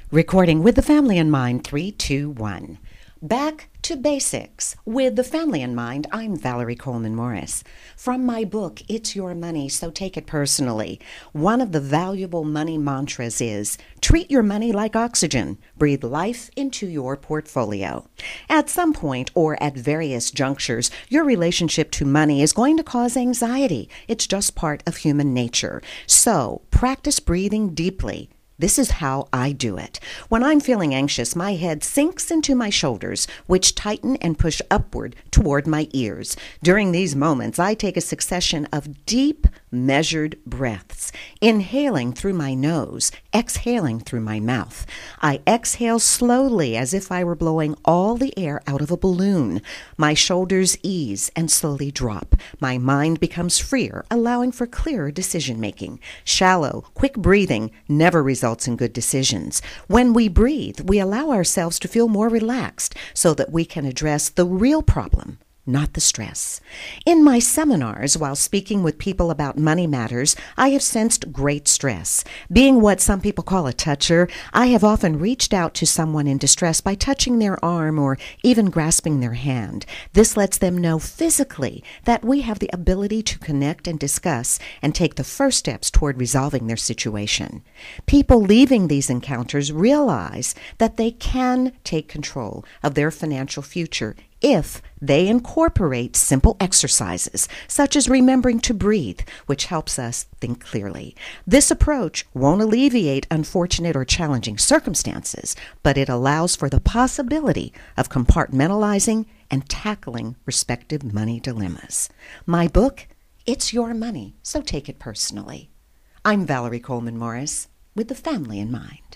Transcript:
Recording with the family in mind, 3, 2, 1. Back to basics. With the family in mind, I'm Valerie Coleman Morris. From my book, It's Your Money, So Take It Personally, one of the valuable money mantras is, treat your money like oxygen. Breathe life into your portfolio. At some point or at various junctures, your relationship to money is going to cause anxiety. It's just part of human nature. So, practice breathing deeply. This is how I do it. When I'm feeling anxious, my head sinks into my shoulders, which tighten and push upward toward my ears. During these moments, I take a succession of deep, measured breaths, inhaling through my nose, exhaling through my mouth. I exhale slowly as if I were blowing all the air out of a balloon. My shoulders ease and slowly drop. My mind becomes freer, allowing for clearer decision-making. Shallow, quick breathing never results in good decisions. When we breathe, we allow ourselves to feel more relaxed so that we can address the real problem, not the stress. In my seminars, while speaking with people about money matters, I have sensed great stress. Being what some people call a toucher, I have often reached out to someone in distress by touching their arm or even grasping their hand. This lets them know physically that we have the ability to connect and discuss and take the first steps toward resolving their situation. People leaving these encounters realize that they can take control of their financial future if they incorporate simple exercises, such as remembering to breathe, which helps us think clearly. This approach won't alleviate unfortunate or challenging circumstances, but it allows for the possibility of compartmentalizing and tackling respective money dilemmas. My book, It's Your Money, So Take It Personally. I'm Valerie Coleman Morris, with the family in mind.